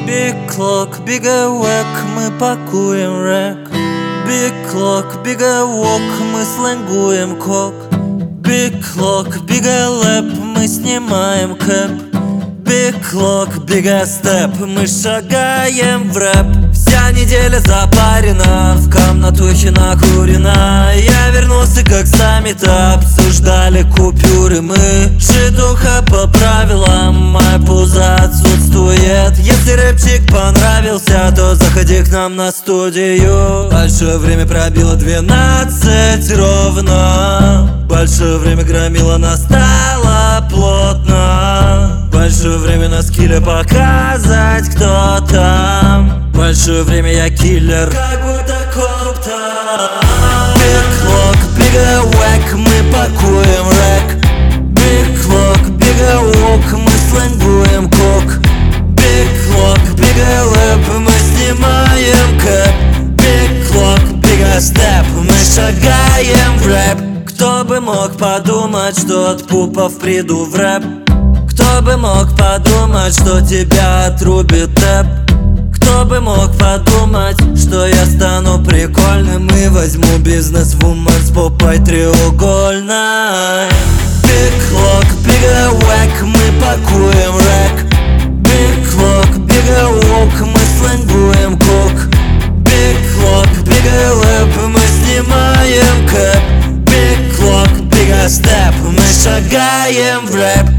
Big clock, big whack, мы пакуем рэк. Big clock, big walk, мы сленгуем кок. Big clock, big lap, мы снимаем кэп. Big clock, big step, мы шагаем в рэп. Вся неделя запарена, в комнатухе накурена. Я вернулся как саммита, обсуждали купюры мы. Житуха по правилам, моя пузо отсутствует. Если рэпчик понравился, то заходи к нам на студию. Большое время пробило 12 ровно. Большое время громило настало плотно. Большое время на скилле показать, кто там. Большое время я киллер, как будто коптер. Big clock, big whack, мы пакуем рэк. Big clock, big walk, мы сленгуем кок. Big clock, big lap, мы снимаем кэп. Big clock, big step, мы шагаем в рэп. Кто бы мог подумать, что от пупов приду в рэп? Кто бы мог подумать, что тебя отрубит тэп? Кто бы мог подумать, что я стану прикольным и возьму бизнес-вумен с попой треугольной? Big clock, big whack, мы пакуем рэк. Big clock, big walk, мы сленгуем кок. Big clock, big lap, мы снимаем кэп. Big clock, big step, мы шагаем в рэп.